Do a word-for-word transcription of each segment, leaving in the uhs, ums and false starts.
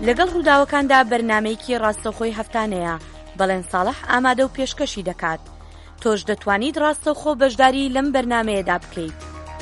لەگەڵ ڕووداوەکاندا بەرنامەیەکی ڕاستەوخۆی هەفتانەیە بەڵێن ساڵح ئامادە و پێشکەشی دەکات. تۆش دەتوانیت ڕاستەوخۆ بەشداری لەم بەرنامەیەدا بکەیت.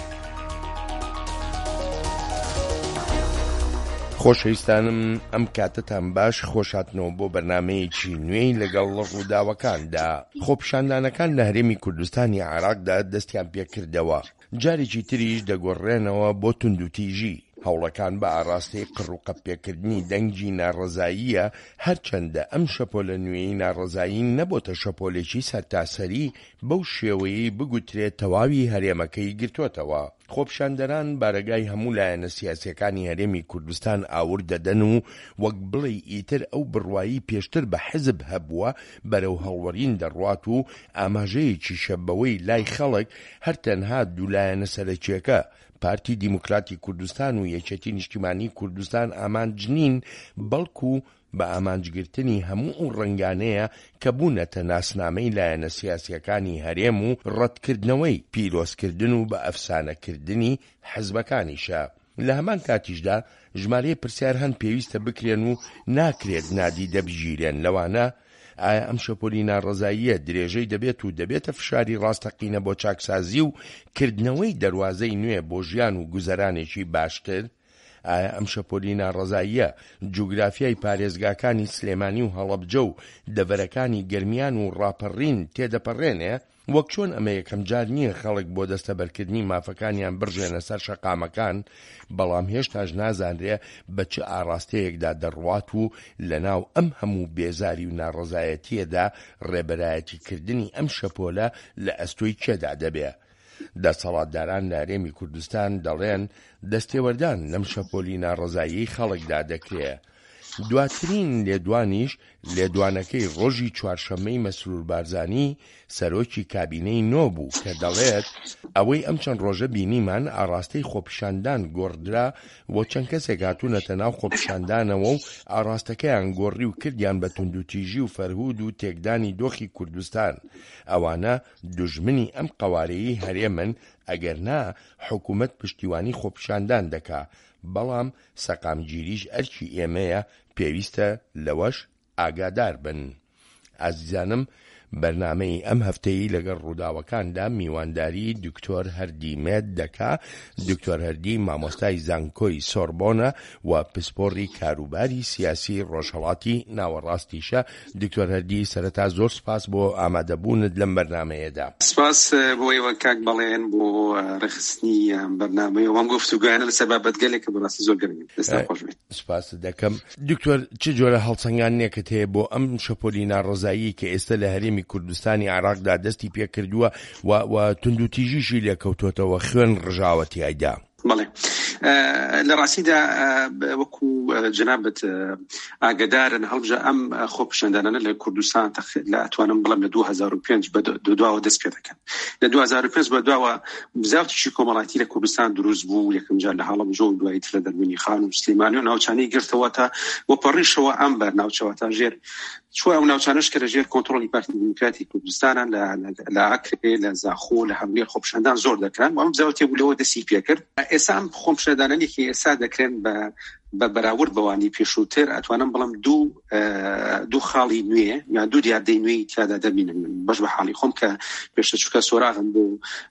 خۆشەویستانم، ئەم کاتتان باش، خۆشاتنەوە بۆ بەرنامەیەکی نوێی لەگەڵ ڕووداوەکاندا. خۆپیشاندانەکان لە هەرێمی کوردستانی عێراقدا دەستیان پێکردەوە، جارێکی تریش دەگۆڕێنەوە بۆ توندوتیژی. هەوڵەکان بە ئاراستەی قڕوقەپێکردنی دەنگی ناڕەزاییە، هەرچەندە ئەم شەپۆلە نوێی ناڕەزایی نەبۆتە شەپۆلێکی سەرتاسەری بەو شێوەیەی بگوترێت تەواوی هەرێمەکەی گرتوتەوە. خۆپیشاندەران بارەگای هەموو لایەنە سیاسیەکانی هەرێمی کوردستان ئاور دەدەن و وەک بڵێ ئیتر ئەو بڕوایی پێشتر بە حزب هەبووە بەرەو هەڵوەرین دەڕوات و ئاماژەیەکی شەبەوەی لای خەڵک هەرتەنها دوو لایەنە سەرەکیەکە پارتی دیموکراتی کوردستان و یەکێتی نیشتیمانی کوردستان ئامانج نین، بەڵکو بە ئامانجگرتنی هەموو ئەو ڕەنگانەیە کە بوونەتە ناسنامەی لایەنە سیاسیەکانی هەرێم و ڕەتکردنەوەی پیرۆزکردن و بە ئەفسانەکردنی حزبەکانیشە. لە هەمان کاتیشدا ژمارەیە پرسیار هەن پێویستە بکرێن و ناکرێت نادی دەبژیرێن. لەوانە ئایا ئەم شەپۆلی ناڕەزاییە درێژەی دەبێت و دەبێتە فشاری ڕاستەقینە بۆ چاکسازی و کردنەوەی دەواازەی نوێ بۆ ژیان و گوزەرانێکی باشتر؟ ئایا ئەم شەپۆلی ناڕەزاییە جوگرافیای پارێزگاکانی سلێمانی و هەڵەبجە و دەڤەرەکانی گەرمیان و ڕاپەڕین تێدەپەڕێنێ؟ وەک چۆن ئەمە یەکەم جار نییە خەڵک بۆ دەستەبەرکردنی مافەکانیان بڕژێنە سەر شەقامەکان، بەڵام هێشتاش نازانرێ بە چه ئاراستەیەکدا دەڕوات و لە ناو ئەم هەموو بێزاری و ناڕەزایەتیەدا ڕێبەرایەتیکردنی ئەم شەپۆلە لە ئەستۆی کێدا دەبێ. دەسەڵاتداران لە هەرێمی کوردستان دەڵێن دەستێوەردان لەم شەپۆلی ناڕەزایی خەڵکدا دەکرێ. دواترین لێدوانیش لێدوانەکەی ڕۆژی چوارشەممەی مەسرور بارزانی سەرۆکی کابینەی نۆ بوو کە دەڵێت ئەوەی ئەم چەند ڕۆژە بینیمان ئاراستەی خۆپیشاندان گۆڕدرا و چەند کەسێک هاتوونەتە ناو خۆپیشاندانەوە و ئاراستەکەیان گۆڕی و کردیان بە توندوتیژی و فەرهود و تێکدانی دۆخی کوردستان. ئەوانە دوژمنی ئەم قەوارەیی هەرێمن، ئەگەر نا حکوومەت پشتیوانی خۆپیشاندان دەکا، بەڵام سەقامگیریش ئەرکی ئێمەیە، پێویستە لەوەش ئاگادار بن. ئازیزانم، بەرنامەی ئەم هەفتەیە لەگەڵ ڕووداوەکاندا میوانداری دکتۆر هەردی مێد دەکا. دکتۆر هەردی مامۆستای زانکۆی سۆربۆنە و پسپۆڕی کاروباری سیاسی ڕۆژهەڵاتی ناوەڕاستیشە. دکتۆر هەردی، سەرەتا زۆر سپاس بۆ ئامادەبوونت لەم بەرنامەیەدا. سپاس بۆی وەکاک بەڵێن بۆ ڕێخستنی بەرنامەی و هەم گفتوگویانە لەسەر بابەتگەلێک کە بەڕاستی زۆر گەرمین. دەستا خۆش بێت. سپاس دەکەم. دکتۆر، چ جۆرە هەڵسەنگانێکت هەیە بۆ ئەم شەپۆلی ناڕەزایی کە ئێستا لە هەرێمی کوردستانی عێراقدا دەستی پێکردووە و و توندوتیژیشی لێکەوتوتەوە خوێن ڕژاوەتی ئایدا؟ بەڵێ، لە ڕاستیدا وەکو جەنابەت ئاگدارن هەڵبژە ئەم خۆپیشاندانانە لە کوردستان لە ئەتوانم بڵێم لە دوو هەزار و پێنج بە دواوە دەست پێ دەکەن. لە دوو هەزار و پێنج بە دواوە بزاوتیشی کۆمەڵایەتی لە کوردستان دروست بوو، یەکەم جار لە هەڵەبجە و دوایی تر لە دەربەنی خان و سلێمانی و ناوچانەی گرتەوە تا وەپەڕیشەوە ئەم بەرناوچەوە تا ژێر چوە ئەو ناوچانەش کە لە ژێر کۆنتڕۆلی پارتی دیموکراتی کوردستانە لە ئاکرێ، لە زاخۆ، لە هەولێر خۆپیشاندان زۆر دەکران و ئەم بزاوتێ بوو لەوە دەستی پێکرد. ئێستا ئەم خۆپیشاندانانێکی ئێستا دەکرێن بە بە بەراورد بەوانی پێشووتر ئەتوانم بڵم دوو دوو خاڵی نوێ یا دوو دیاردەی نوێی تیادا دەبینن. بەش بە حاڵی خۆم کە پێشتە چووکە سۆراغم بۆ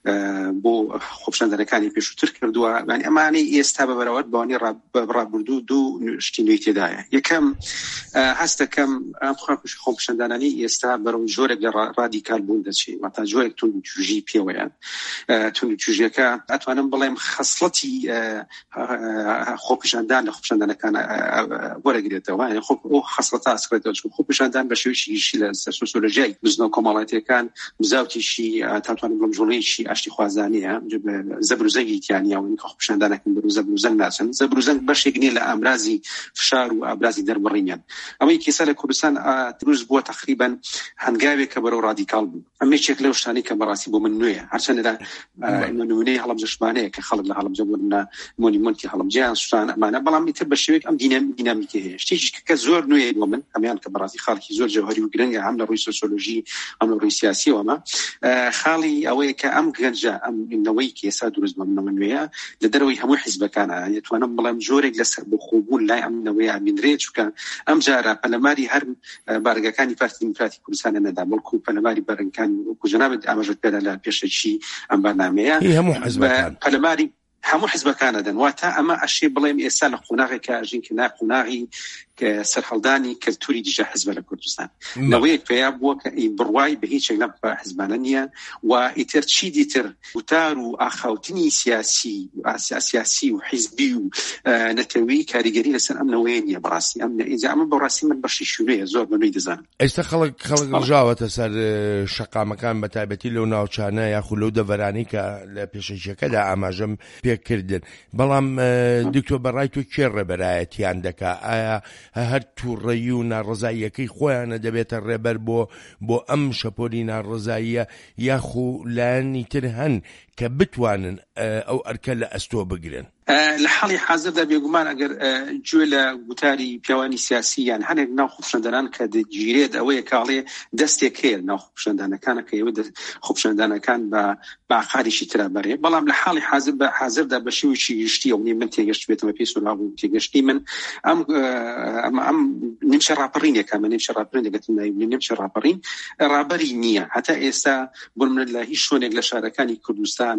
بۆ خۆپیشاندانەکانی پێشووتر کردووە، یعنی ئەمانەی ئێستا بە بەراورد بەوانی ڕابردوو دوو شتی نوێی تێدایە. یەکەم هەست دەکەم ئەم خۆپیشاندانانی ئێستا بەرەو جۆرێک لە ڕادیکال بوون دەچێت، واتە جۆرێک توندوتیژی پێوەیان. توندوتیژیەکە ئەتوانم بڵێم خەسڵەتی خۆپیشاندان لە خۆپیشاندانەکان وەرەگرێتەوە، یعنی خۆ ئەو خەسڵەتە ئاسکرێتەوە، چون خۆپیشاندان بە شێوەیەکی لە سۆسیۆلۆژیای بزنەوە کۆمەڵایەتیەکان بزاوتیشی تاتوانم بڵم ژۆڵەیەکی ئاشتی خوازانەیە، زەبروزەنگی تیانیا و خۆپیشاندانەکان بەرەو زەبروزەنگ ناچن. زەبروزەنگ بەشێک نیە لە ئامرازی فشار و ئابرازی دەربڕینیان. ئەمەی کێسا لە کوردستان دروست بووە تقریبا هەنگاوێک کە بەرەو ڕادیکال بوو. ئەمەیەک لەو شتانەی کە بەڕاستی بۆ من نوێیە، هەرچەندە نمونەی هەڵەبجە شمانەیە کە خەڵک لە هەڵەبجە بوون، مۆنیمۆنتی هەڵەبجەیان سوشتان ئەمانە، بەڵام تر بە شێوەیەک ئەم دینامیکە هەیە. شتێکی کە زۆر نوێیە بۆ من ئەمیان کە بەڕاستی خاڵێکی زۆر جەوهەری و گرنگە هەم لە ڕووی سۆسیۆلۆژی هەم لە ڕووی سیاسی وەمە خاڵی ئەوەیە کە ئەم گەنجە ئەم نەوەی کە ئێستا دروست بوونەوە نوێیە لە دەرەوەی هەموو حیزبەکانە دەتوانم بڵێم جۆرێک لەسەر بخۆبوون لای ئەم نەوەیە ئەبینرێت چونکە ئەم جارە پەلەماری هەر بارگەکانی پارتی دیموکراتی کوردستانە نەدا بەڵکو پەلەماری بەرگەکانی وەکو جەنابەت ئاماژەت پێدا لە پێشەچی ئەم بەرنامەیە هەموو حیزبەکان پەلەماری هەموو حیزبەکانە دەن واتە ئەمە ئەشێ بڵێم ئێستا لە قۆناغێکە ئەژین کە نا قۆناغی سەرهەڵدانی کەلتوری دیجە حیزبە لە کوردستان لەوەیەک پێیا بووە کە بڕوای بە هیچ لەم حیزبانە نییە و ئیتر چی دیتر وتار و ئاخاوتنی سیاسی سیاسی و حیزبی و نەتەوەی کاریگەری لەسەر ئەم نەوەیە نییە بەڕاستی ئەم ئەمە بەڕاستی من بەشی شوێیە زۆر بەنوێی دەزانم. ئێستا خەڵک خەڵک ڕژاوەتە سەر شەقامەکان بە تایبەتی لەو ناوچانە یاخو لەو دەڤەرانی کە لە پێشەکەدا ئاماژەم پێکردن بەڵام دکتۆر بەڕای تۆ کێ ڕێبەرایەتیان دەکا؟ ئایا هەر تووڕێی و ناڕزاییەکەی خۆیانە دەبێتە ڕێبەر بۆ بۆ ئەم شەپۆلی ناڕزاییە یاخو لایەنی تر هەن کە بتوانن ئەو ئەرکە لە ئەستۆ بگرن؟ لە حاڵی حاضردا بێگومان ئەگەر گوێ لە گوتاری پیاوانی سیاسی یان هەنێک ناو خۆپیشاندانان کە دەگیرێت ئەوەیە کاڵێ دەستێک هەیە ناو خۆپیشاندانەکانە کە ئێوە خۆپیشاندانەکان بە باقاریشی ترا بەرێ بەڵام لە حاڵی حاضر بە حاضردا بە شێوەیەکی گشتی ئەو من تێگەشت بێتەوە پێی سولاو تێگەشتی من ئەم ئەم نیمچە ڕاپەڕینێکە من نیمچە ڕاپەڕین دەگەتم ناوی نیمچە ڕاپەڕین ڕابەری نییە هەتا ئێستا بۆ من لە هیچ شوێنێک لە شارەکانی کوردستان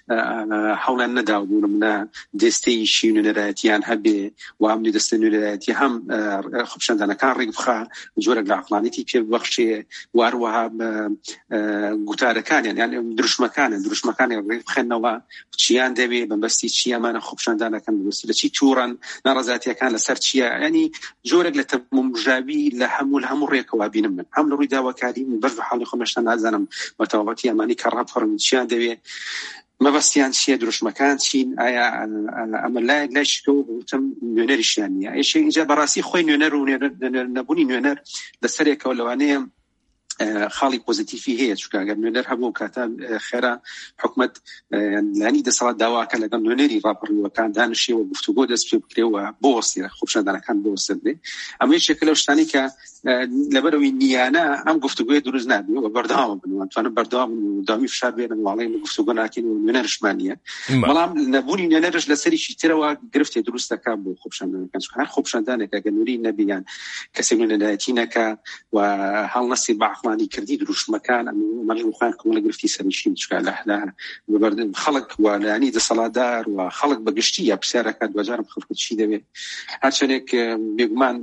هەوڵان نەداوبوون منە دەستەی شی نوێنەرایەتیان هەبێ و ئەم دەستە نوێنەرایەتی هەم خۆپیشاندانەکان ڕێک بخا جۆرێک لە عەقڵانیەتی پێ ببەخشێ واروەها گوتارەکانیان یان دروشمەکانن دروشمەکانی ڕێک بخێنەوە چیان دەوێ بەبەستی چی ئەمانە خۆپیشاندانەکان بەبەستی لە چی تووڕەن ناڕەزایەتیەکان لەسەر چییە ینی جۆرێک لە تەمەمژاوی لە هەموو لە هەموو ڕێکەوە بینم من هەم لە ڕووی داواکاری من بەش بە حاڵی خۆمەشتا نازانم بەتەواوەتی ئەمانی کە ڕاپەڕن چیان دەوێ مەبەستیان چیە دروشمەکان چین ئایا ئەمە لای لایشکە و وتم نوێنەریشیان نییە ئێشە اینجا بەڕاستی خۆی نوێنەر و نەبوونی نوێنەر لەسەرێکەوە لەوانەیە خاڵی پۆزیتیفی هەیە چونکە ئەگەر نوێنەر هەبوو کاتە خێرا حکومەت لانی دەسەڵات داواکە لەگەڵ نوێنەری ڕاپەڕیوەکان دانیشێ و گفتوگۆ دەست پێ بکرێەوە بۆ وەسیلە خۆپیشاندانەکان بۆ وەسیلێ ئەمە یەکێکە لەو شتانی کە لەبەرەوەی نیانە ئەم گفتوگۆی دروست نابێ و بەردەوام بن توانن بەردەوام و دامی فشار بێنن وڵی گفتوگۆ ناکەین و نوێنەرشمان نییە بەڵام نەبوونی نوێنەرش لەسەریشی ترەوە گرفتێ دروست دەکات بۆ خۆپیشاندانەکان چونکە هەر خۆپیشاندانێک ئەگەر نوێنەری نەبیان کەسێک نوێنەرایەتی نەکا و هەڵنەسی باعقلانی کردی دروشمەکان ئەمەڵی خوان کۆمەڵە گرفتی سەرنشین چونکە لە بەردەم خەڵک و لانی دەسەڵاتدار و خەڵک بەگشتی یا پرسیارەکات دوجارم خەڵک چی دەوێت هەرچەندێک بێگومان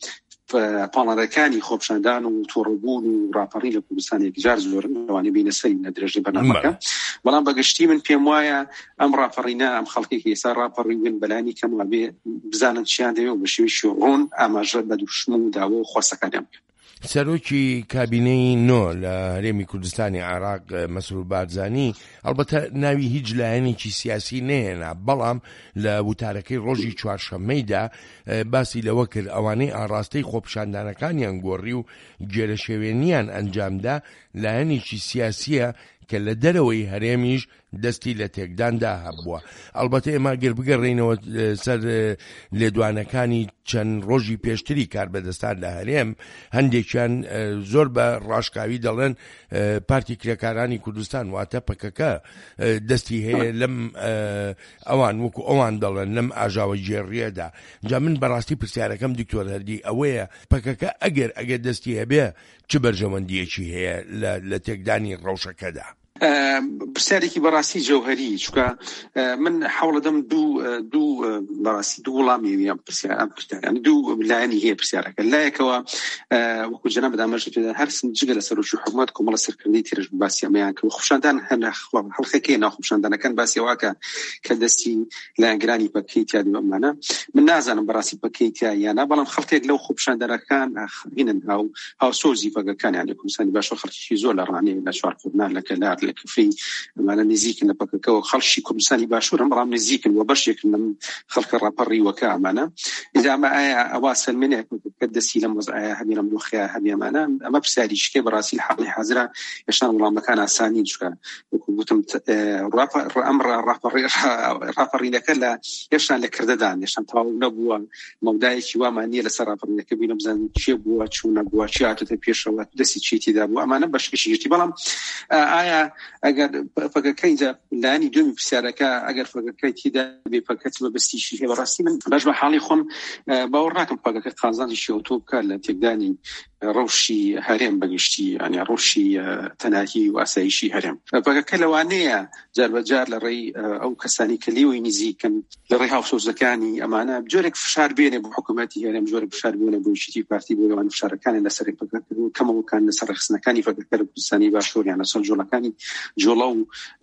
پاڵەرەکانی خۆپیشاندان و تۆڕەبوون و ڕاپەڕی لە کوردستانێکی جار زۆر لەوانەیە بینە سەری لە درێژەی بەرنامەکە بەڵام بەگشتی من پێم وایە ئەم ڕاپەڕینە ئەم خەڵکێکی ئێستا ڕاپەڕیون بەلانی کەم وابێ بزانن چیان دەوێت و بە شێوەیەکی ڕۆن ئاماژە بە دووشمن و داوە و خۆسەکانیان بکەن. سەرۆکی کابینەی نۆ لە هەرێمی کوردستانی عێراق مەسرور بارزانی ئەلبەتە ناوی هیچ لایەنێکی سیاسی نەهێنا بەڵام لە وتارەکەی ڕۆژی چوارشەممەیدا باسی لەوە کرد ئەوانەی ئاڕاستەی خۆپیشاندانەکانیان گۆڕی و گێرەشێوێنیان ئەنجامدا لایەنێکی سیاسیە کە لە دەرەوەی هەرێمیش دەستی لە تێکداندا هەبووە. ئەلبەتە ئێمە گەر بگەڕێینەوە سەر لێدوانەکانی چەند ڕۆژی پێشتری کاربەدەستان لە هەرێم هەندێکیان زۆر بە ڕاشکاوی دەڵێن پارتی کرێکارانی کوردستان واتە پەکەکە دەستی هەیە لەم ئەوان وەکو ئەوان دەڵێن لەم ئاژاوە جێڕیەدا. جا من بەڕاستی پرسیارەکەم دکتۆر هەردی ئەوەیە پەکەکە ئەگەر ئەگەر دەستی هەبێ چ بەرژەوەندیەکی هەیە لە تێکدانی ڕەوشەکەدا؟ پرسیارێکی بەڕاستی جەوهەری چونکە من حەوڵەدەم دوو دوو بەڕاستی دوو وەڵامی ئەم پرسیارە دوو لایەنی هەیە پرسیارەکە لایەکەوە وەکو جەناب بەدامەژ پێدا هەر جگە لە سەرۆکی حکوومەت کۆمەڵە سەرکردنی تێرش باسی ئەمەیان کە خۆپیشاندان هەڵخەکەی ناوخۆپیشاندانەکان باسی ئەوەکە کە دەستی لایەنگرانی پەکەی تیا ئەمانە من نازانم بەڕاستی پەکەی تیا یانە بەڵام خەڵکێک لەو خۆپیشاندانەکان هینن هاو هاوسۆزی پەکەکان یانی کوردستانی باشە خەڵکی زۆر لە ڕانێ لە چوارکۆبنا لە کەلار لە کفری ئەمانە نزیکن لە پەکەکەەوە خەڵکی کوردستانی باشوور هەم بەڵام نزیکن و بەشێکن لەم خەڵکە ڕاپەڕیوەکە ئەمانە ئیدامە ئایا ئەوا سلمێنێک کە دەستی لەم وەزعەیە هەبێ لەم دۆخەیە هەبێ ئەمانە ئەمە پرسیاریشکێ بەڕاستی حاڵی حازرە هێشتا وەڵامەکان ئاسانی چکە وەکو گوتم ئەم ڕاپەڕینەکە لە هێشتا لە کردەدان هێشتا تەواو نەبووە مەودایەکی وامان نییە لەسەر ڕاپەڕینەکە بینە بزانین چێ بووە چوو نەبووە چی هاتوتە پێشەوە دەستی چی تێدا بووە ئەمانە بەشکێکی گرتی بەڵام ئایا ئەگەر فەکەکەی لانی دومی پرسیارەکە ئەگەر فەکەکەی تێدا بێ فەکەت بەبستیشی هەیە بەڕاستی من باش بە حاڵی خۆم باوەڕ ناکەم فەکەکە قازانجی ئۆتۆ بکات لە تێکدانی ڕەوشی هەرێم بەگشتی ینی ڕۆشی تەناهی و ئاسایشی هەرێم فەکەکە لەوانەیە جاربەجار لە ڕێی ئەو کەسانی کە لێوەی نزیکن لە ڕێی هاوسۆزەکانی ئەمانە جۆرێک فشار بێنێ بۆ حکوومەتی هەرێم جۆرێک فشار بێنێ بۆ شتی پارتی بۆ لەوان فشارەکانی لەسەر فەکەکە کەمەوەکان لەسەر ڕخسنەکانی فەکەکە لە کوردستانی باشوور یان لەسەر جۆڵەکانی جۆڵە و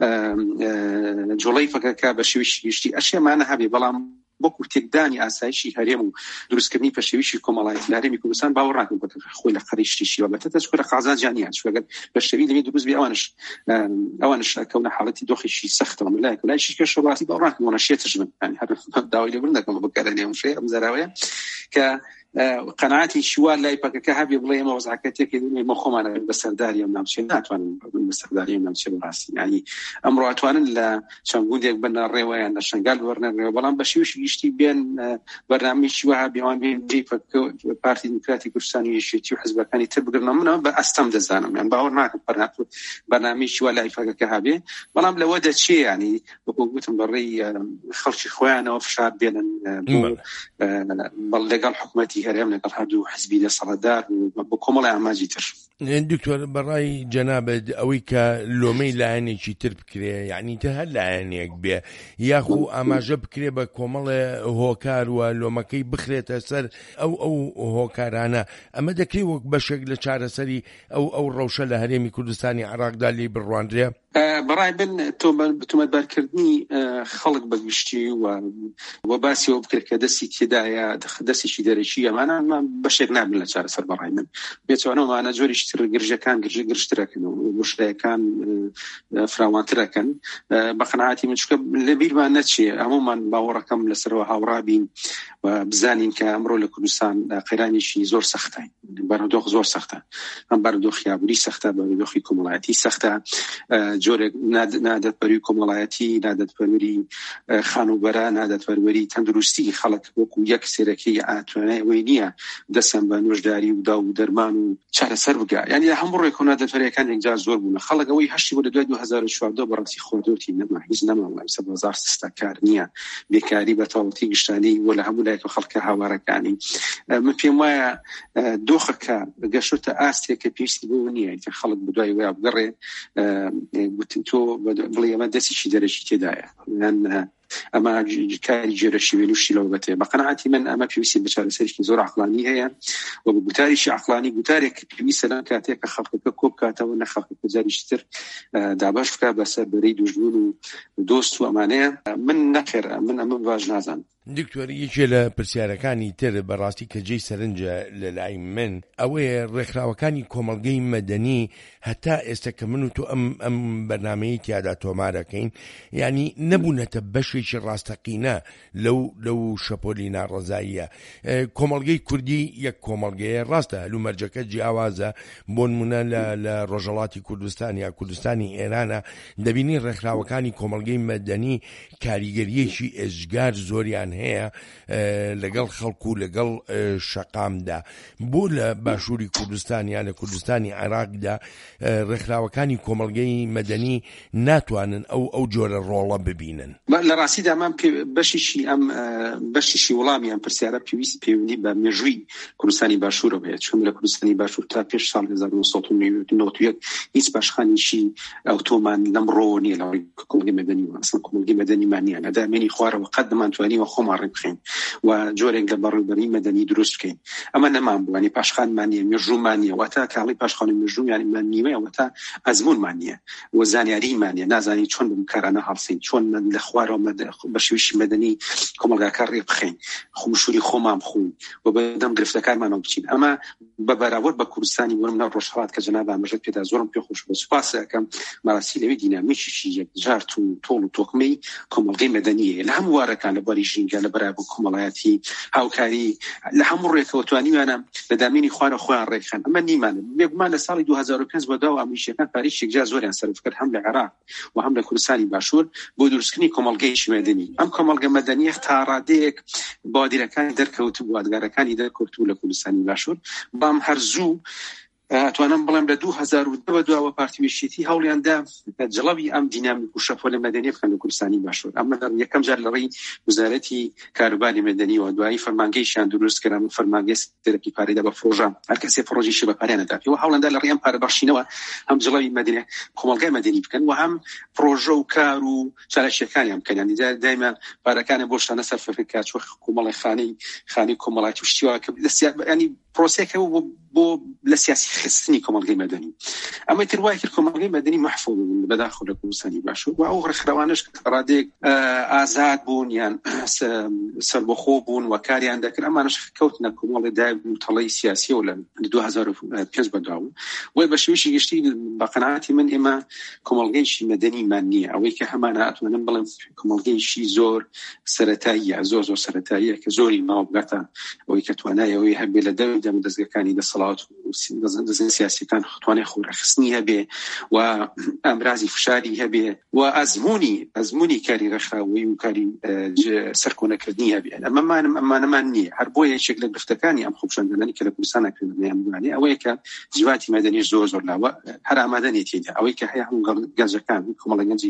جۆڵەی فەکەکە بە شێوەیەکی گشتی ئەشێمانە هەبێ بەڵام وەکو تێکدانی ئاسایشی هەرێم و دروستکردنی پێشەویستی کۆمەڵایەتی لە هەرێمی کوردستان باوەڕ ناکەم بە خۆی لە قەڕی شتیشی بابەتە چکە قازانجیان چگەر بەشەوی لەوێ دروست بێ ئەوانش ئەوانش کەونە حاڵەتی دۆخێکی سەختەوە لای لایشی کە شەڵاتی باوەڕ ناکەم وەنەشێتش من ینی هەر داوای لێبوون دەکەم بەکارێنێ شێ ئەم زەراوەیە کە قەناعەتی شوار لای پەکەکە هەبێ بڵێ ئێمە وەزعەکەتێکی مە خۆمانە بەسەرداری ئەم ناوچەیە ناتوانین بەسەرداری ئەم ناوچەیە بەڕاستی ینی ئەمڕۆ ئەتوانن لە چەند گوندێک بنە ڕێوەیان لە شنگال بوەرنە ڕێوە بەڵام بە شێوەیەکی گشتی بێن بەرنامەیەکی وها بیان بێن جێی پارتی دیموکراتی کوردستانی یەکێتی و حزبەکانی تر بگرنەوە منەوە بە ئەستەم دەزانم یان باوەڕ ناکەم بەرنامەیەکی وا لای پەکەکە هەبێ بەڵام لەوە دەچێ ینی وەکو گوتم بەڕێی خەڵکی خۆیانەوە فشار بێنن لەگەڵ حکوومەتی هەرێم لەگەڵ هەردوو حزبی دەسەڵاتدار بۆ کۆمەڵی ئاماجی تر. دکتۆر بەڕای جەنابەت ئەوەی کە لۆمەی لایەنێکی تر بکرێ یعنی تە هەر لایەنێک بێ یاخو ئاماژە بکرێ بە کۆمەڵێ هۆکار و لۆمەکەی بخرێتە سەر ئەو ئەو هۆکارانە ئەمە دەکرێت وەک بەشێک لە چارەسەری ئەو ئەو ڕەوشە لە هەرێمی کوردستانی عێراقدا لێ بڕواندرێ. بەڕای بن تۆمەتبارکردنی خەڵک بەگشتی و باسی ئەو بکرێت کە دەستی تێدایە دەستێکی دەرەکی ئەمانە بەشێک نابن لە چارەسەر بەڕای من بێتوانەوەمانە جۆریش تر گرژەکان گرژە گرشترەکەن و مشتەکان فراوانترەکەن بە قەناعەتی من چکە لە بیرمان نەچێ هەمومان باوەڕەکەم لەسەرەوە هاوڕابین و بزانین کە ئەمڕۆ لە کوردستان قەیرانێکی زۆر سەختە بارودۆخ زۆر سەختە ئەم بارودۆخی ئابووری سەختە بارودۆخی کۆمەڵایەتی سەختە جۆرێک نادەتپەروەری کۆمەڵایەتی نادەتپەروەری خانوبەرە نادەتپەروەری تەندروستی خەڵک وەکو یەک سێرەکەی ئاتوانای ئەوەی نییە دەسەم بە نوێژداری و دا و دەرمان و چارەسەر بگا یعنی هەموو ڕێک و نادەتپەروەریەکان یەکجار زۆر بوون خەڵک ئەوەی هەشتی بۆ لە دوای دوو هەزار و چواردە بەڕاستی خۆردۆتی نەما هیچ نەما وایسە بازار سستا کار نییە بێکاری بە تەواوەتی گشتانی و لە هەموو لایەک خەڵکە هاوارەکانی من پێم وایە دۆخەکە گەشتە ئاستێک کە پێویستی بۆ نییە کە خەڵک بەدوای وای بگەڕێ تۆ بڵێ ئەمە دەستێکی دەرەکی تێدایە ئەمە کاری جێرەشی وێنوشی لەوە بەتێ بە قەناعەتی من ئەمە پێویستی بە چارەسەرێکی زۆر عەقلانی هەیە و بە گوتاریشی عەقلانی گوتارێک پێویستە لەم کاتێک کە خەڵکەکە کۆ بکاتەوە نە خەڵکەکە جاریشی تر دابەش بکات بەسەر بەرەی دوژمن و دۆست و ئەمانەیە من نەخێر من ئەمە باش نازانم. دکتۆر یەکێ لە پرسیارەکانی تر بەڕاستی کە جێی سەرنجە لە لای من ئەوەیە ڕێکخراوەکانی کۆمەڵگەی مەدەنی هەتا ئێستا کە من و تۆ ئەم ئەم بەرنامەیە تیادا تۆمارەکەین ینی نەبوونەتە بەشێکی ڕاستەقینە لەو لەو شەپۆلی ناڕەزاییە کۆمەڵگەی کوردی یەک کۆمەڵگەیە ڕاستە هەلومەرجەکە جیاوازە بۆ نمونە لە ڕۆژهەڵاتی کوردستان یا کوردستانی ئێرانە دەبینی ڕێکخراوەکانی کۆمەڵگەی مەدەنی کاریگەریەکی ئێژگار زۆریان هەیە لەگەڵ خەڵکو و لەگەڵ شەقامدا بۆ لە باشووری کوردستان یا لە کوردستانی عێراقدا ڕێکخراوەکانی کۆمەڵگەی مەدەنی ناتوانن ئەو ئەو جۆرە ڕۆڵە ببینن. لە ڕاستیدا مام بەشیشی ئەم بەشیشی وەڵامی ئەم پرسیارە پێویست پەیوەندی بە مێژووی کوردستانی باشوورە بێت چون لە کوردستانی باشوور تا پێش ساڵ هەزار و نۆ سەد و نۆڤە و یەک هیچ باشخانیشی ئۆتۆمان لەم ڕۆ نییە لەوەی کۆمەڵگەی مەدەنی و ئەسڵ کۆمەڵگەی مەدەنیمان نییە لەدامێنی خوارەوە قەت دەمانتوانیوە خۆمان ڕێ بخەین و جۆرێک لە بەڕێوەبەری مەدەنی دروست بکەین ئەمە نەمان بوو ینی پاشخانمان نییە مێژوومان نییە واتە کاڵی پاشخانی مێژوو یانی مان نیوەیە واتە ئەزمونمان نییە و زانیاریمان نییە نازانی چۆن بم کارانە هەڵسین چۆن لە خوارەوە بە شێوەیەکی مەدەنی کۆمەڵگاکان ڕێ بخەین خۆمشوری خۆمان بخوین و بەدەم گرفتەکانمانەوە بچین. ئەمە بە بەراورد بە کوردستانی وەرم ناو ڕۆژهەڵات کە جەناب ئامەژەت پێدا زۆرم پێ خۆش بە سوپاس ئەکەم مەراسی لەوەی دینامیکیشی یەکجار و تۆڵ و تۆکمەی کۆمەڵگەی مەدەنیە لە هەموو وارەکان لە بواری ژینگە لە بەرابوو کۆمەڵایەتی هاوکاری لە هەموو ڕێکەوە توانیوانە لە دامێنی خوارە خۆیان ڕێکخەن. ئەمە نیمانە بێگومان لە ساڵی دوو هەزار و پێنج بەداو ئەمریکیەکان پارێزێک جا زۆریان سەرف کرد هەم لە عێراق و هەم لە کوردستانی باشوور بۆ دروستکردنی کۆمەڵگەیەکی مەدەنی. ئەم کۆمەڵگە مەدەنیە تا ڕادەیەک بوادرەکانی دەرکەوت بوادگارەکانی دەرکەوت لە کوردستانی باشوور بام هەرزوو توانم بڵێم لە دوو هەزار و دە دواوە پارتیوێشێتی هەوڵیاندا جڵەوی ئەم دینامیک و شەپۆلە مەدەنیە بکەن لە کوردستانی باشوور. ئەمە یەکەم جار لە ڕێی وزارەتی کاروباری مەدەنی و دوایی فەرمانگەیشیان دروست کردن فەرمانگەی سەرەکی پارەدا بە پرۆژە هەر کەسێ پرۆژێکی بە پارەیانەدا پێوە هەوڵیاندا لە ڕێی ئەم پارە بەخشینەوە هەم جڵەوی مەدەنی کۆمەڵگەی مەدەنی بکەن و هەم پرۆژە و کار و چالشیەکانیان بکەن. یعنی دایما پارەکانە بۆ شتانە سەرف بکات چۆن کۆمەڵی خانەی خانەی کۆمەڵایەتی و شتیوا ینی پرۆسەیەکە بۆ لە سیاسی خستنی کۆمەڵگەی مەدەنی. ئەمە تر وای کرد کۆمەڵگەی مەدەنی محفوظ بوون بەداخەوە لە کوردستانی باشوور و ئەو ڕێکخراوانش ڕادێک ئازاد بوون یان سەربەخۆ بوون و کاریان دەکرد. ئەمانش کەوتنە کۆمەڵی دایک و تەڵەی سیاسی و لە دوو هەزار و پێنج بەداو وی بە شێوەیەکی گشتی بە قەناعەتی من ئێمە کۆمەڵگەیەکی مەدەنیمان نییە. ئەوەی کە هەمانە ئەتوانم بڵێم کۆمەڵگەیەکی زۆر سەرەتاییە زۆر زۆر سەرەتاییە کە زۆری ماوە بگاتە ئەوەی کە توانایەوەی هەبێ لە دەوری دەم دەستگەکانی دەسەڵات و سیاسیەکان توانای خۆڕەخستنی هەبێ و ئەمرازی فشاری هەبێ و ئەزمموی ئەزمموی کاری ڕێکخراوی و کاری سەرکۆنەکردنی هەبێ. ئەمانەمان نییە. هەر بۆ یەکێک لە گرفتەکانی ئەم خۆپیشاندنانی کە لە کوردستان ناکردنیانوانێ ئەوەیە کە جواتی مەدەنی زۆر زۆر لاوە هەر ئامادەنیە تێدا ئەوەی کە هەیە هەموو گەنجەکان کۆمەڵە گەنجی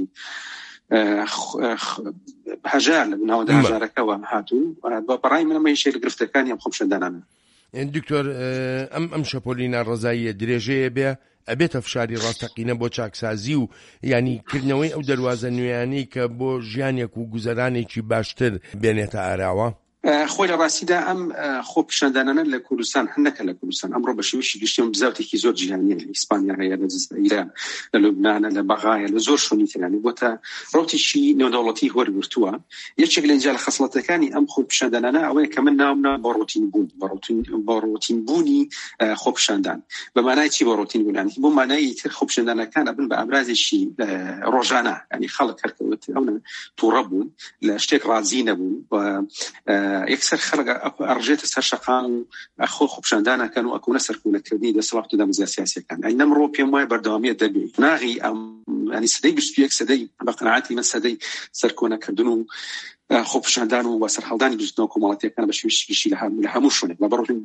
هەژار لە ناوەدا هەژارەکەەوە هاتوون بە بەڕای منەمە یەکێک لە گرفتەکانی ئەم خۆپیشاندانانە. دکتۆر ئەم ئەم شەپۆلینا ڕزاییە درێژەیە بێ ئەبێتە فشاری ڕاستەقینە بۆ چاکسازی و ینی کردنەوەی ئەو دەواازە نوێیانەی کە بۆ ژیانێک و گوزەرانێکی باشتر بێنێتە ئاراوە. خۆی لە ڕاستیدا ئەم خۆپیشاندانانە لە کوردستان هەندێکە لە کوردستان ئەمڕۆ بە شێوەیەکی گشتیەوە بزاوتێکی زۆر جیهانیە لە ئیسپانیا هەیە لە جزائیرە لە لوبنانە لە بەغایە لە زۆر شوێنی ترانی بۆتە ڕۆتێکی نێودەوڵەتی وەرگرتووە. یەکێک لە ئینجا لە خەسڵەتەکانی ئەم خۆپیشاندانانە ئەوەیە کە من ناومە بە ڕۆتین بوون بە ڕۆتین بوونی خۆپیشاندان. بە مانای چی بە ڕۆتین بوونانی بۆ مانای تر خۆپیشاندانەکانە بن بە ئەمرازێکی ڕۆژانە ینی خەڵک هەرکەوت ئەوە تووڕە بوون لە شتێک ڕازی نەبوون و یەکسەر خەڵک ئەڕژێتە سەر شەقام و ئەخۆ خۆپیشاندانەکەن و ئەکوونە سەرکۆنەکردنی دەسەڵات و دەمەزیە سیاسیەکان. ئەی نەمڕۆ پێم وایە بەردەوامیت دەبێت ناغی ئەم ینی سەدەی بیست و یەک سەدەی بە قەناعەتی من سەدەی سەرکۆنەکردن و خۆپیشاندان و سەرهەڵدانی دروستنەوە کۆمەڵەتیەکان بە شێوەیەکی لە هەموو شوێنێک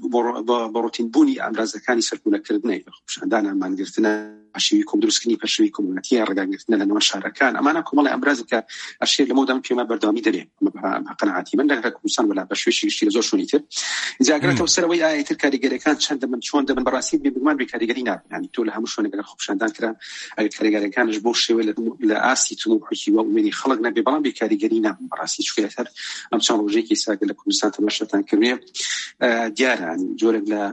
بە ڕۆتینبوونی ئامرازەکانی سەرکۆنەکردنی خۆپیشاندانە مانگرتنە ئەشێوی کۆم دروستکردنی پەشێوی کۆمەڵەتی ڕێگاگرتنە لە نێوان شارەکان. ئەمانە کۆمەڵی ئەمرازێک کە ئەشێر لەمەوە دەم پێمە بەردەوامی دەبێت بە قەناعەتی من لە کوردستان ولا بە شێوەیەکی گشتی لە زۆر شوێنی تر جاگرێتەوە سەرەوەی ئایا تر کاریگەریەکان چەند دەبن چۆن دەبن بەڕاستی بێگومان بێکاریگەری نابن. ینی تۆ لە هەموو شوێنێک لە خۆپیشاندان کرا ئەگەر کاریگەریەکانش بۆ شێوە لە ئاسی تموحی و ئومێنی خەڵک نەبێ بەڵام بێکاریگەری نابن بەڕاستی چکەتر ئەم چەند ڕۆژێکی ساگە لە کوردستان تەماشاتان کردوێ دیارە جۆرێک لە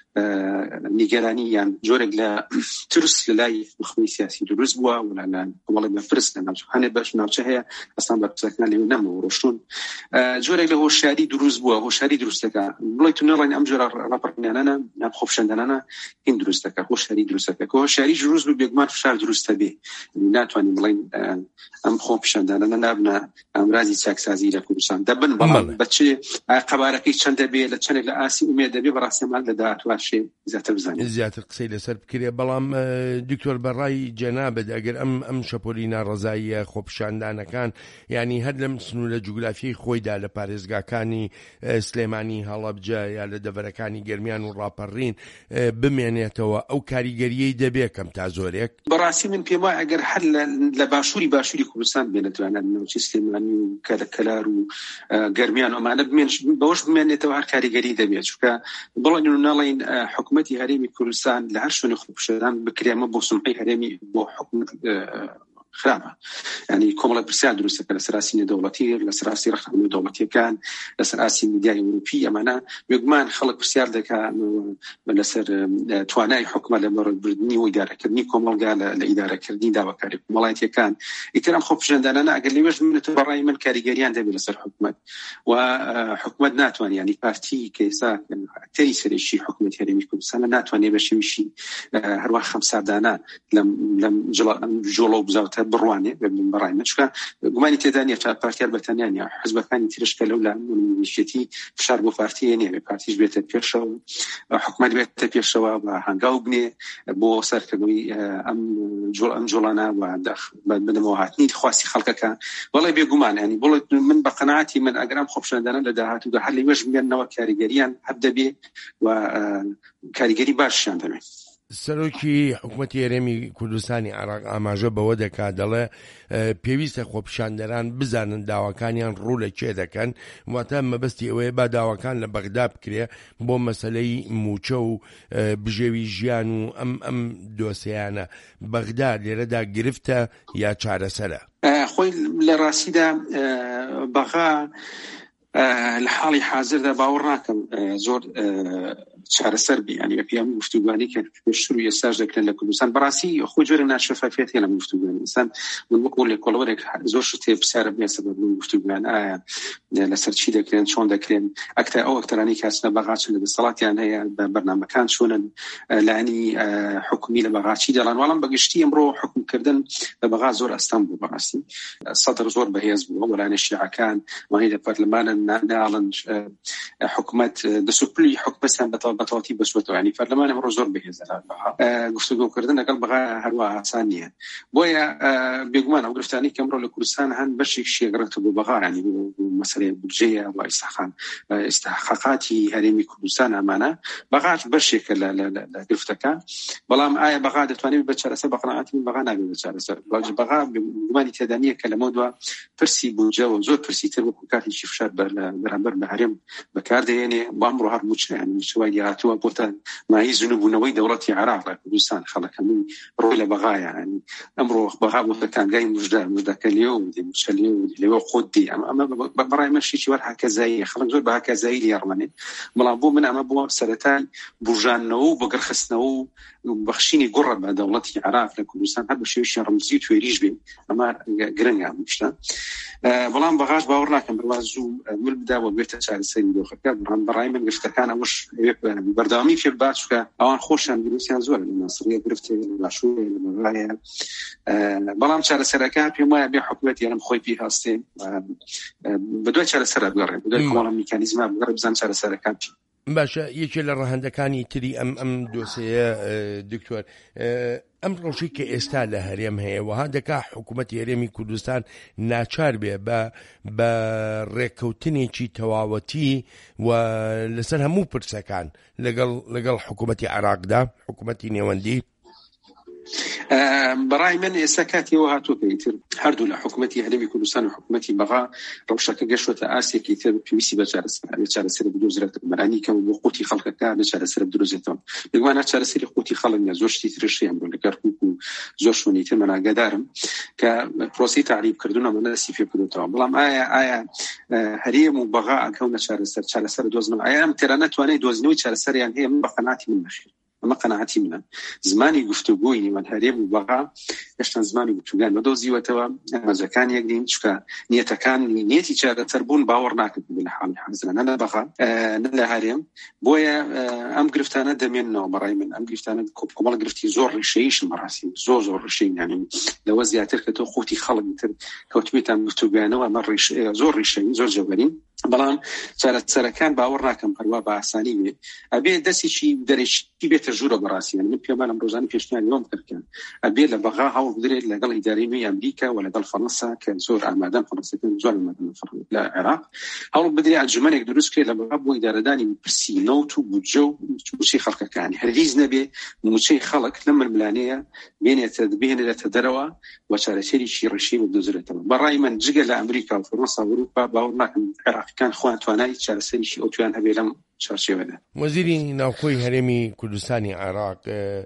نیگەرانی یان جۆرێک لە ترس لە لای مخمی سیاسی دروست بووە و لە کۆمەڵێک لە پرس لە ناوچەکانێ بەش ناوچە هەیە ئەستان بە پرسەکان لێ نەمەوە ڕۆشتون جۆرێک لە هۆشیاری دروست بووە هۆشیاری دروستەکە بڵێ تو نەڵێن ئەم جۆرە ڕاپەڕینانانە نام خۆپیشاندانانە هین دروستەکە هۆشیاری دروستەکە کە هۆشیاری دروست بوو بێگومان فشار دروستە بێ ناتوانین بڵێن ئەم خۆپیشاندانانە نابنە ئەمرازی چاکسازی لە کوردستان دەبن بەڵام بەچێ قەبارەکەی چەند دەبێ لە چەندێک لە ئاسی ئومێد دەبێ بەڕاستیمان لە داهاتوە زیاتر بزانین زیاتر قسەی لەسەر بکرێ. بەڵام دکتۆر بەڕای جەنابەت ئەگەر ئەم ئەم شەپۆلینا ڕزاییە خۆپیشاندانەکان ینی هەر لەم سنوورە جوگرافیای خۆیدا لە پارێزگاکانی سلێمانی هەڵەبجە یا لە دەڤەرەکانی گەرمیان و ڕاپەڕین بمێنێتەوە ئەو کاریگەریەی دەبێت کەم تا زۆرێک. بەڕاستی من پێم وایە ئەگەر هەر لە باشووری باشووری کوردستان بێنێتوانە ناوچەی سلێمانی و کەلار و گەرمیان ئەمانە بەوەش بمێنێتەوە هەر کاریگەری دەبێت چونکە بڵێن و نەڵێن حکومەتی هەرێمی کوردستان لە هەر شوێنی خۆپیشاندان بکرێمە بۆ سمعی هەرێمی بۆ حکومت خراپە ینی کۆمەڵە پرسیار دروستەکە لە سەراسی نێودەوڵەتی لە سەراسی ڕێکخراوە نێودەوڵەتیەکان لە سەراسی میدیای ئەوروپی ئەمانە بێگومان خەڵک پرسیار دەکات لەسەر توانای حکومەت لە بەڕێوەبردننی و ئیدارەکردنی کۆمەڵگا لە ئیدارەکردنی داواکاری وڵاتیەکان ئیتر ئەم خۆپیژەندانانە ئەگەر لێوەش بێت بەڕای من کاریگەریان دەبێت لەسەر حکومەت و حکومەت ناتوانێت ینی پارتی کە ئێستا ئەکتەری سەرێکی حکومەتی هەرێمی کوردستان ناتوانێت بە شێوەیەکی هەروە خەمساردانە لەم جۆڵە و بزاوتە بڕوانێ بەڕای من چونکە گومانی تێدا نیە تا پارتیار بەتەنیا نیە حزبەکانی ترش کە لەولا نیشتێتی فشار بۆ پارتیە نیە پارتیش بێتە پێشەوە حکومەت بێتە پێشەوە بە هەنگاو بنێ بۆ سەرکردنەوەی ئەم جۆڵ ئەم جۆڵانە و بنەمەوە هاتنی خواستی خەڵکەکە وەڵی بێگومان ینی بڵێت من بە قەناعەتی من ئەگەرام خۆپیژەندانە لە داهاتوودا هەر لێوەش بگەنەوە کاریگەریان هەب دەبێ و کاریگەری باشیان دەبێت. سەرۆکی حکوومەتی هەرێمی کوردستانی عێراق ئاماژە بەوە دەکات دەڵێ پێویستە خۆپیشاندەران بزانن داواکانیان ڕوو لە کێ دەکەن واتە مەبەستی ئەوەیە با داواکان لە بەغدا بکرێ بۆ مەسەلەی موچە و بژێوی ژیان و ئەم ئەم دۆسیانە بەغدا لێرەدا گرفتە یا چارەسەرە؟ خۆی لە ڕاستیدا بەغا لە حاڵی حاضردا باوەڕ ناکەم زۆر چارەسەر بی ینی پێم گفتوگوانی کە پێشتر و ئێستاش دەکرێن لە کوردستان بەڕاستی خۆ جۆرە ناشەفافیەت هەیە لە گفتوگوانی ئینسان من وەکو لێکۆڵەوەرێک زۆر شتێ پرسیارە بێ سەبەب گفتوگوان ئایا لەسەر چی دەکرێن چۆن دەکرێن ئەکتا ئەو ئەکتەرانی کاسنە بەغا چ لە دەسەڵاتیان هەیە بەرنامەکان چۆنن لانی حکومی لە بەغاچی دەڵان وەڵام بەگشتی ئەمڕۆ حکومکردن لە بەغا زۆر ئەستان بوو بەڕاستی سەدر زۆر بەهێز بوو وەلانە شیعەکان وهی لە پەرلەمانە ناڵن حکومەت دەسوپلی حکومەتیان بەتەواتی بەسوەتەوە ینی پەرلەمان ئەمڕۆ زۆر بەهێزە گفتوگۆکردن لەگەڵ بەغا هەروە ئاسان نییە بۆیە بێگومان ئەو گرفتانی کە ئەمڕۆ لە کوردستان هەن بەشێک شێگرێتە بۆ بەغا ینی مەسەلەی بودجەیە و ئیستحقاقاتی هەرێمی کوردستان ئەمانە بەغاش بەشێکە لە گرفتەکە بەڵام ئایا بەغا دەتوانێت بە چارەسەر بە قەناعەتی من بەغا نابێت بە چارەسەر بەغا گومانی تێدا نییە کە لەمە دووە پرسی بودجە و زۆر پرسیتر وەکو کاتێکی فشار بەرامبەر بە هەرێم بەکاردێنێ بۆ ئەمڕۆ هەر موچە ینی شوای هاتووە بۆتە مای زنوبوونەوەی دەوڵەتی عێراق لە کوردستان خەڵەکەمون ڕۆی لە بەغایە ینی ئەمڕۆ بەغا بۆتە کانگای موژدە موژدەکە لێ و موچە لێ و لێوە خۆت دی ئەمە بەڕای من شتێکی وەر هاکەزاییە خەڵک زۆر بە هاکەزایی لێڕمەنێ بەڵام بۆ من ئەمە بۆ سەرەتای بورژانەوە و بەگەڕخستنەوە و بەخشینی گوڕە بە دەوڵەتی عێراق لە کوردستان هەر بە شێوەیەکی ڕەمزی توێریش بێ ئەمە گرنگە شتە بەڵام بەغاش باوەڕ ناکەم بڕوا زوو ول بداوە بێتە چارەسەری دۆخەکە بەڕای من گرفتەکان ئەوەش بەردەوامی فێ بات چکە ئەوان خۆشیان گرفتیان زۆر لە ناسریە گرفتێ لە باشوورە لە بەغایە بەڵام چارەسەرەکە پێم وایە بێ حکومەت یانم خۆی پێی هەستێ بەدوای چارەسەرە بگەڕێ بەدوای کۆمەڵە میکانیزمە بگەڕێ بزان چارەسەرەکان چی باشە یەکێ لە ڕەهەندەکانی تری ئەم ئەم دۆسەیە دکتۆر ئەم ڕۆژی کە ئێستا لە هەرێم هەیە وها دەکا حکوومەتی هەرێمی کوردستان ناچار بێ بە بە ڕێککەوتنێکی تەواوەتی و لەسەر هەموو پرسەکان لەگەڵ لەگەڵ حکوومەتی عێراقدا حکوومەتی نێوەندی بەڕای من ئێستا کاتیەوە هاتووکەیتر هەردوو لە حکوومەتی هەرێمی کوردستان و حکوومەتی بەغا ڕەوشەکە گەشتوەتە ئاسیەکی تر پێویستی بە چارەسەر چارەسەر بدۆزرێت بەرانی کەم بۆ قوتی خەڵکەکە بە چارەسەر بدرۆزێتەوە بێگومانە چارەسەری قوتی خەڵک نیە زۆر شتی ترشی ئەمڕۆ لە کەرکووک و زۆر شوێنی تر من ئاگادارم کە پرۆسی تعریبکردنەوە من دەستی پێ بدۆتەوە بەڵام ئایا ئایا هەرێم و بەغا ئەکەونە چارەسەر چارەسەر دۆزنەوە ئایا ئەم تێرە نەتوانێت دۆزنەوەی چارەسەریان هەیە من بە قەناعەتی من نەخێر ئەمە قەناعەتی منە زمانی گفتوگۆی نێوان هەرێم و بەغا هێشتا زمانی گفتوگان نەدۆزیوەتەوە ئەمەزەکان یەک دین چکە نیەتەکان نیەتی چارەسەر بوون باوەڕ ناکرد لە حاڵی حەزرە نە لە بەغا نە لە هەرێم بۆیە ئەم گرفتانە دەمێننەوە بەڕای من ئەم گرفتانە کۆمەڵ گرفتی زۆر ڕیشەییشن بەڕاستی زۆر زۆر ڕیشەی یانی لەوە زیاتر کە تۆ قوتی خەڵک تر کەوتبێتان گفتوگانەوە ئەمە زۆر ڕیشەی زۆر جەوەرین بەڵام چارەسەرەکان باوەڕ ناکەم هەروە بە ئاسانی بێ ئەبێ دەستێکی دەرەشی بێتە ژوورە بەڕاستی من پێمانم ڕۆژانی پێشنیاری وەم کردکەن ئەبێ لە بەغا هەوڵ بدرێت لەگەڵ ئیدارەی نوێی ئەمریکا و لەگەڵ فەڕەنسا کە زۆر ئامادەن فەڕەنسەکان زۆر ئامادەن لە عێراق هەوڵ بدرێت ئەنجومەنێک دروست کرێت لە بەغا بۆ ئیدارەدانی پرسی نەوت و بودجە و موچەی خەڵکەکانی هەرگیز نەبێ موچەی خەڵک لەم ململانەیە بێنێتە بێنێتە دەرەوە و چارەسەریی ڕیشەی بدۆزرێتەوە بەڕای من جگە لە ئەمریکا و فەڕەنسا و ئەوروپا باوەڕ ناکەم عێراقیەکان خۆیان توانای چارەسەریی ئەوتویان هەبێ لەم چارچێوەدا. وەزیری ناوخۆی هەرێمی کوردستانی عێراق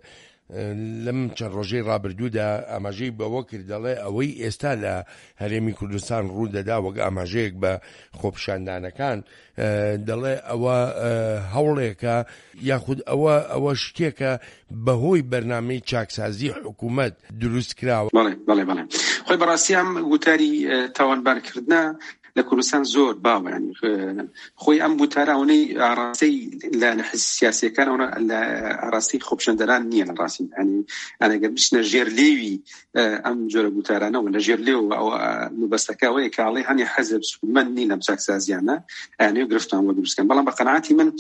لەم چەند ڕۆژەی ڕابردوودا ئاماژەی بەوە کرد دەڵێ ئەوەی ئێستا لە هەرێمی کوردستان ڕوو دەدا وەک ئاماژەیەک بە خۆپیشاندانەکان دەڵێ ئەوە هەوڵێکە یاخود ئەوە ئەوە شتێکە بەهۆی بەرنامەی چاکسازی حکوومەت دروست کراوە. بەڵێ بەڵێ بەڵێ خۆی بەڕاستی ئەم وتاری تاوانبارکردنە لە کوردستان زۆر باوە ینی خۆی ئەم بوتارەوەی ئاڕاستەی لە سیاسیەکانەوە لە ئاڕاستی خۆپیشاندەران نییە لە ڕاستی ینی ئەگەر بچنە ژێرلێوی ئەم جۆرە بوتارانەوە لە ژێرلێو ئەو مەبەستەکەوەیە کە ئاڵێ هەنی حەزب من نی لەم چاکسازیانە ئەیانەوێ گرفتانەوە دروستکەن بەڵام بە قەناعەتی من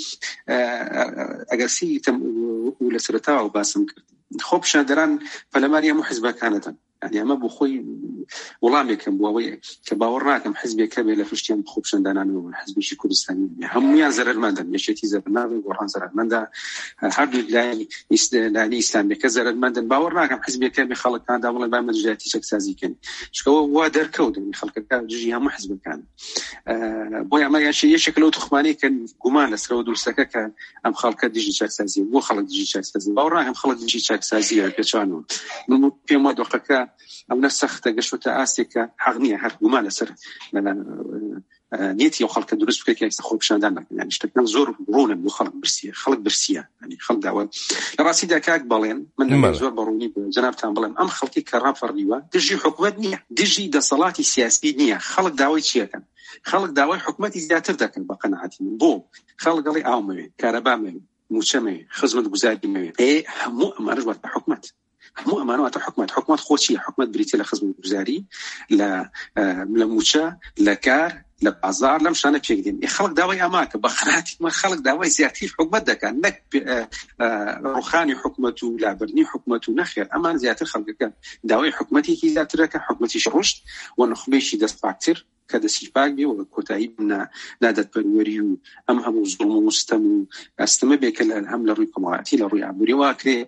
ئەگەر سیتم و لە سەرەتاوە باسم کرد خۆپیشاندەران پەلەماری هەموو حیزبەکانەتن يعني أما بخوي والله كم بووي كباورنا كم حزب كبير لفشتين بخوب شندانان وحزب شي كردستاني هم يا زر المندن يشتي زر المندن وران زر المندن حرب لا يستلاني إسلام كزر المندن باورنا كم حزب كبير خلق كان دا والله بعمل جاتي شك سازي كان شكو وادر كود من خلق كان جي هم حزب كان بويا ما يشي شكله تخماني كان جمان لسرو دول سكك أم خلق ديجي شك سازي مو خلق ديجي شك سازي باورنا كم خلق ديجي شك سازي كشانو من في مود وقتك أو نسخ تجشوت آسيكا حغنية هر جمال سر من نيتي وخلق دروس بكيك يستخوب شندان يعني اشتكنا زور رونا وخلق برسية خلق برسية يعني خلق دعوة راسي دا كاك بالين من زور بروني بجناب تام بالين أم خلقي كراب فرديوة دجي حكومات نية دجي دا صلاتي سياسي نية خلق دعوة شيئا خلق دعوة حكومتي زياتر داك بقناعتي بو خلق لي عامي كهرباء مي موشمي خدمة جزائي مي إيه مو مرجوة حكومات مو أمانات حكومات حكومات خوشية حكومات بريتي لخدمة جزاري لا لموشة لكار لبازار لم شانك شيء جديد خلق داوي أماك بخناتي ما خلق داوي زيادتي في حكومة ده كان نك روخاني حكومته لعبرني حكومته نخير أمان زيادة خلق كان داوي حكومتي كي زيادة كان حكومتي شرشت ونخبيشي دست باكتر كذا سيباق بي وكتايب من نادت بنوريو أم هم الظلم ومستم استمع بكل هم لروي كماراتي لروي عبوري واكري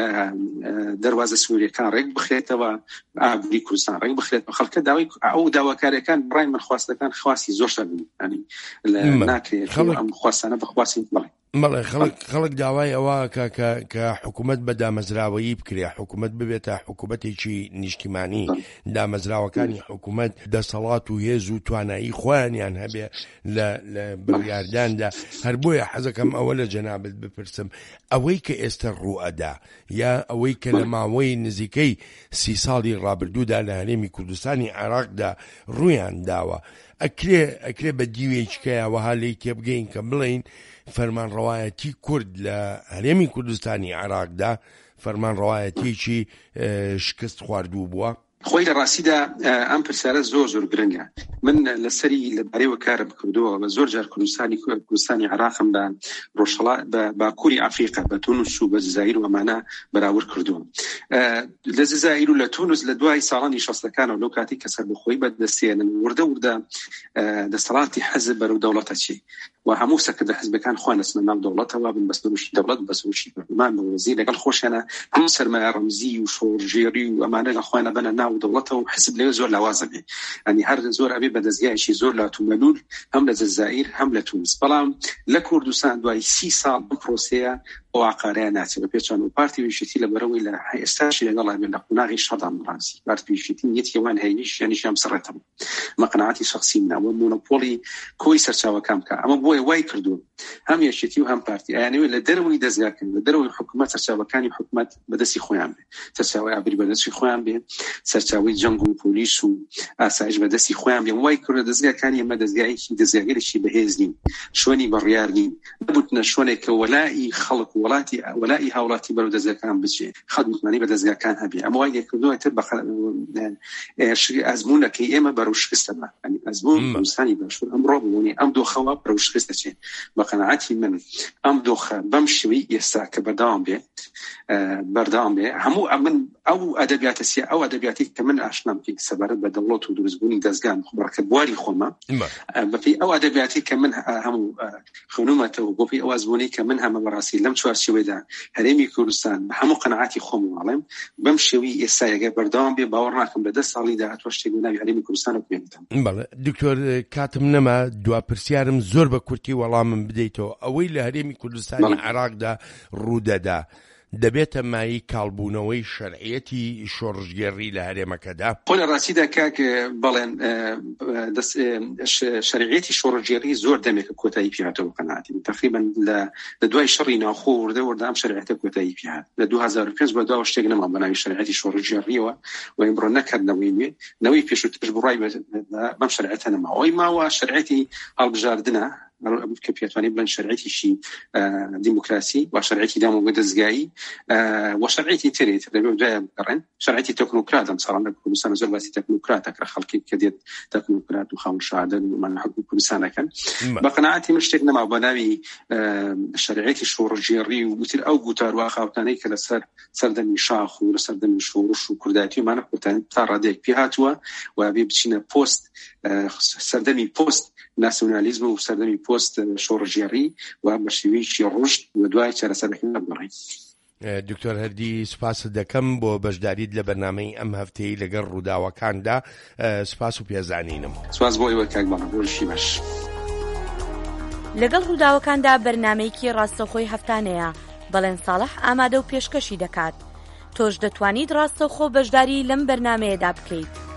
دروازة سوريا كان رق بخيته وعبوري كردستان رق بخيته خلق داوي أو داوا كاري كان براي من خواص كان خواسي زوجة يعني ناكري أم خواص أنا بخواسي بلي مەڵێ خەڵک خەڵک داوای ئەوە کە کە حکوومەت بە دامەزراوەیی بکرێ حکوومەت ببێتە حکوومەتێکی نیشتیمانی دامەزراوەکانی حکوومەت دەسەڵات و هێز و توانایی خۆیانیان هەبێ لە بڕیارداندا هەر بۆیە حەزەکەم ئەوە لە جەنابەت بپرسم ئەوەی کە ئێستا ڕوئەدا یا ئەوەی کە لە ماوەی نزیکەی سی ساڵی ڕابردوودا لە هەرێمی کوردستانی عێراقدا ڕوویان داوە ئەکرێ ئەکرێ بە دیوێچکەیە وەها لێی تێبگەین کە بڵین فەرمان ڕەوایەتی کورد لە هەرێمی کوردستانی عێراقدا فەرمان ڕەوایەتیی شکست خواردوو بووە خۆی لە ڕاستیدا ئەم پرسیارە زۆر زۆر گرنگە من لەسەری لەبارەیەوە کارم کردووە بە زۆر جار کوردستانی کوردستانی عێراقم بە ڕۆژهەڵات بە باکووری ئەفریقا بە تونس و بە جزایر و ئەمانە بەراورد کردووە لە جزایر و لە تونس لە دوای ساڵانی شەستەکانەوە لەو کاتی کە سەربەخۆیی بەدەستێنن وردە وردە دەسەڵاتی حەزب بەرەو دەوڵەتە چی و هەموو سەکردە حزبەکان خۆیان ئەچنە ناو دەوڵەتەوە بن بەسەروشی دەوڵەت بەسەروشی پەرلەمان بە وەزیر لەگەڵ خۆشیانە هەموو سەرمایە ڕەمزی و شۆڕژێری و ئەمانە لە خۆیانە بنە ناو دەوڵەتەوە و حزب لێ زۆر لاوازە بێ ئەنی هەر زۆر ئەبێ بەدەستگایەکی زۆر لە تومەلول هەم لە جەزائیر هەم لە تونس بەڵام لە کوردستان دوای سی ساڵ بم پرۆسەیە ئەو عقارەیە ناچێت بە پێچوان و پارتی ویشتی لە بەرەوەی لە ئێستاشی لەگەڵ هەبێ لە قوناغی شەدام ڕاستی پارتی ویشتی نیەتیوان هەینیش یانیش هەم سەرەتەوە مەقنەعەتی شەخسی منە و مۆنۆپۆلی کۆی سەرچاوەکان بکە ئەمە بۆیە وای کردووە هەم یەکێتی و هەم پارتی ئەیانەوێت لە دەرەوەی دەستگاکەن لە دەرەوەی حکوومەت سەرچاوەکانی حکوومەت بەدەستی خۆیان بێ سەرچاوی ئابووری بەدەستی خۆیان بێ سەرچاوی جەنگ و پۆلیس و ئاسایش بەدەستی خۆیان بێ وای کردە دەستگاکانی ئەمە دەستگایەکی دەستگاگەرێکی بەهێز نین شوێنی بەڕیار نین نەبوتنە شوێنێک کە وەلای خەڵک وڵاتی وەلای هاوڵاتی بەرەو دەستگاکان بچێ خەڵک متمانەی بە دەستگاکان هەبێ ئەمە وای لێ کردووە تر بە ئەزموونەکەی ئێمە بەرەو شکستەمە ینی ئەزموون کوردستانی باشوور ئەمڕۆ بوونی ئەم دۆخەوە بەرەو شکست دەچێت بە قەناعەتی من ئەم دۆخە بەم شێوەی ئێستا کە بەردەوام بێ بەردەوام بێ هەموو من ئەو ئەدەبیاتە سیا ئەو ئەدەبیاتی کە من ئاشنام پێی سەبارەت بە دەوڵەت و دروستبوونی دەستگان خبرەکە بواری خۆمە بەپێی ئەو ئەدەبیاتی کە من هەموو خوێنومەتەوە بۆ پێی ئەو ئەزموونی کە من هەمە بەڕاستی لەم چوارچێوەیەدا هەرێمی کوردستان بە هەموو قەناعەتی خۆم وڵێم بەم شێوەی ئێستا ئەگەر بەردەوام بێ باوەڕ ناکەم لە دە ساڵیدا هاتووە شتێک ناوی هەرێمی کوردستان بێنێتم. بەڵێ دکتۆر کاتم نەما دوا پرسیارم زۆر بە کورتی وەڵامم بدەیتەوە ئەوەی لە هەرێمی کوردستانی عێراقدا ڕوودەدا دەبێتە مای کاڵبوونەوەی شەرعیەتی شۆڕژگێڕی لە هەرێمەکەدا؟ خۆ لە ڕاستیدا کاک بەڵێن شەرعیەتی شۆڕژگێڕی زۆر دەمێکە کۆتایی پێهاتەوە قەناعەتیم تقریبا لە دوای شەڕی ناوخۆ وردە وردە ئەم شەرعیەتە کۆتایی پێهات لە دوو هەزار و پێنج بەداوە شتێک نەما بەناوی شەرعیەتی شۆڕژگێڕیەوە و ئەمڕۆ نەکردنەوەی نوێ نەوەی پێشووترش بڕای بەم شەرعیەتە نەما ئەوەی ماوە شەرعیەتی هەڵبژاردنە کە پێتوانێت بڵێن شەرعیەتیشی دیموکراسی و شەرعیەتی دامەوە دەستگایی و شەرعیەتی ترێت لەبێ دوایە بگەڕێن شەرعیەتی تەکنۆکرات ئەم ساڵان لە کوردستان زۆر باسی تەکنۆکراتە کە خەڵکی کە دێت تەکنۆکرات و خاوەن شادە و مەنهەج کوردستانەکەن بە قەناعەتی من شتێک نەما بە ناوی شەرعیەتی شۆڕژێڕی و وتر ئەو گوتاروا خاوتانەی کە لەسەر سەردەمی شاخ و لە سەردەمی شۆڕش و کوردایەتی و مانە کوردستان تا ڕادەیەک پێ هاتووە و بێ بچینە پۆست سەردەمی پۆست ناسیۆنالیزم و سەردەمی پۆست شۆڕژێڕی و بە شێوەیەکی ڕۆژ و دوای چارەسەرەکەی بگەڕین. دکتۆر هەردی سپاس دەکەم بۆ بەشداریت لە بەرنامەی ئەم هەفتەی لەگەڵ ڕووداوەکاندا سپاس و پێزانینم. سپاس بۆ ئێوە کاک بەڵام بۆشی باش. لەگەڵ ڕووداوەکاندا بەرنامەیەکی ڕاستەوخۆی هەفتانەیە بەڵێن ساڵح ئامادە و پێشکەشی دەکات. تۆش دەتوانیت ڕاستەوخۆ بەشداری لەم بەرنامەیەدا بکەیت.